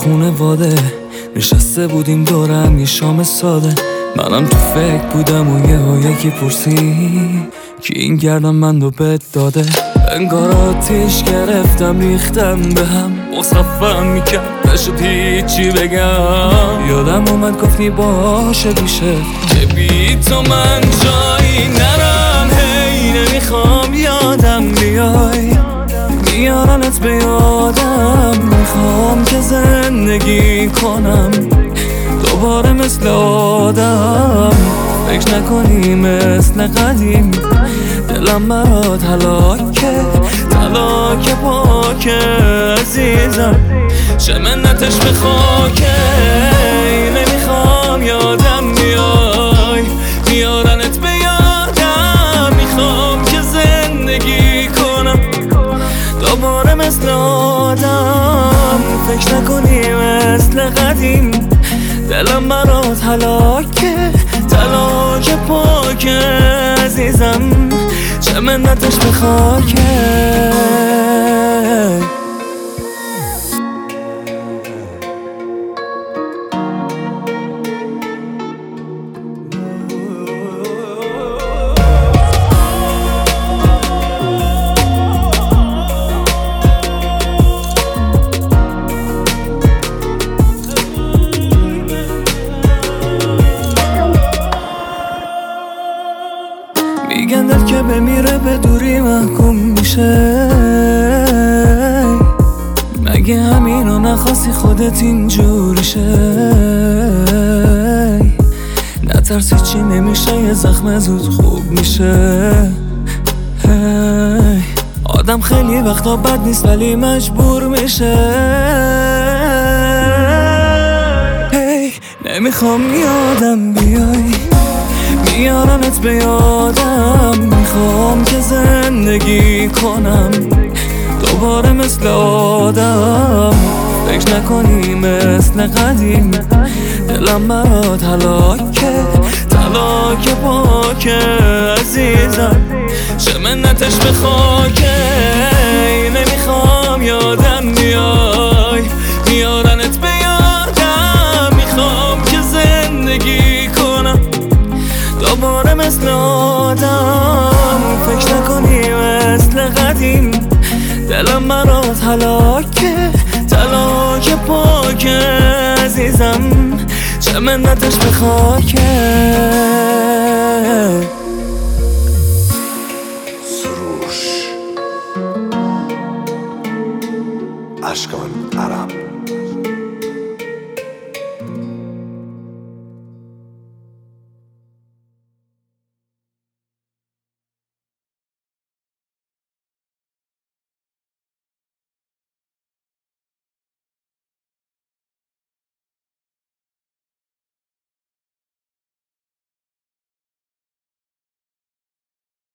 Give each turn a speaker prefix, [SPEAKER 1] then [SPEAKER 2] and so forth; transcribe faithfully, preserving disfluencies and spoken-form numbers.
[SPEAKER 1] خونواده نشسته بودیم دورم یه شام ساده. منم تو فکر بودم و یه ها یکی پرسی کی این گردم من رو بد داده. انگار آتیش گرفتم ریختم به هم مصرفم میکرد نشد هیچی بگم. یادم اومد گفتی باشه بیشه که بی تو من جایی نرم. هی نمیخوام یادم بیای میارنت به یادم. میخوام که زندگی کنم دوباره مثل آدم. فکر نکنی مثل قدیم دلم برات هلاکه تلاک پاکه عزیزم چه منتش به خاکه. نمیخوام یادم بیای میارنت به یادم. میخوام که زندگی کنم دوباره مثل آدم. فکر نکنی مثل قدیم دلم برات هلاکه تلاک پاکه عزیزم چه منتش به خاکه. میگن دل که بمیره به دوری محکوم میشه. مگه همینو نخواستی خودت اینجوری شه؟ نترسی چی نمیشه یه زخم زود خوب میشه. هی. آدم خیلی وقتا بد نیست ولی مجبور میشه. هی. نمیخوام یادم بیای میارنت به یادم. میخوام که زندگی کنم دوباره مثل آدم. فکر نکنی مثل قدیم دلم برات هلاکه تلاک پاکه عزیزم چه منتش به خاکه. نمیخوام یادم بیای میارنت به یادم. میخوام که زندگی کنم دوباره مثل آدم. فکر نکنی مثل قدیم دلم برات هلاکه تلاک پاکه عزیزم چه منتش به خاکه.
[SPEAKER 2] سروش اشکان عرب